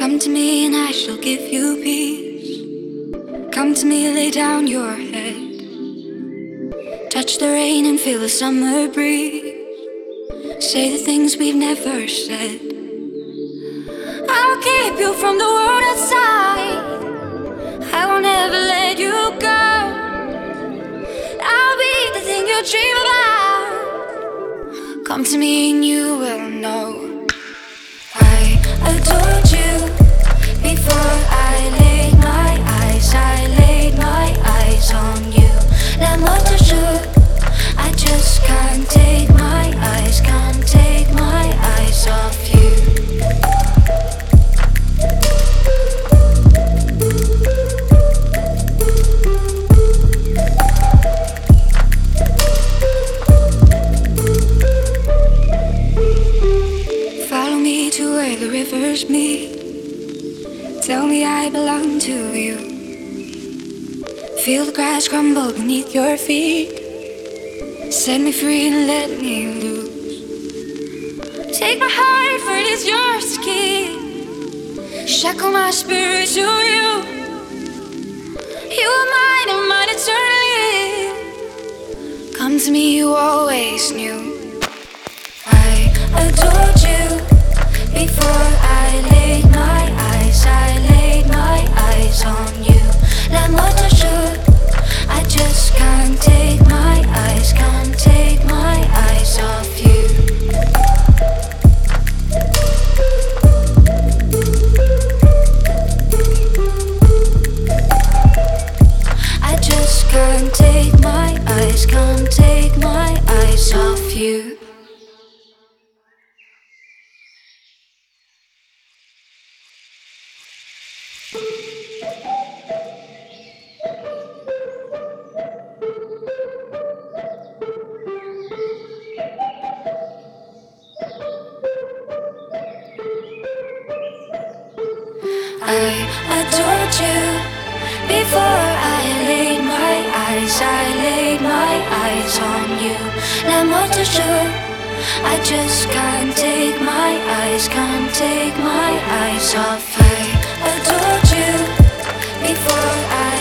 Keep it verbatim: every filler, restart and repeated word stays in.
Come to me and I shall give you peace. Come to me, lay down your head. Touch the rain and feel the summer breeze. Say the things we've never said. I'll keep you from the world outside. I will never let you go. I'll be the thing you dream about. Come to me and you will know. I adored you before I laid my eyes. I laid my eyes on you. La mort je, I just can't take my eyes, can't take my eyes off you. Follow me to where the rivers meet. Tell me I belong to you. Feel the grass crumble beneath your feet. Set me free and let me loose. Take my heart, for it is yours to keep. Shackle my spirit to you. You are mine and mine eternally. Come to me, you always knew. I adored you before I laid my eyes. I laid my eyes on you. La mort je, I just can't take my eyes, can't take my eyes off you. I just can't take my eyes, can't take my eyes off you. I adored you before I laid my eyes. I laid my eyes on you. La mort je, I just can't take my eyes, can't take my eyes off. I adored you before I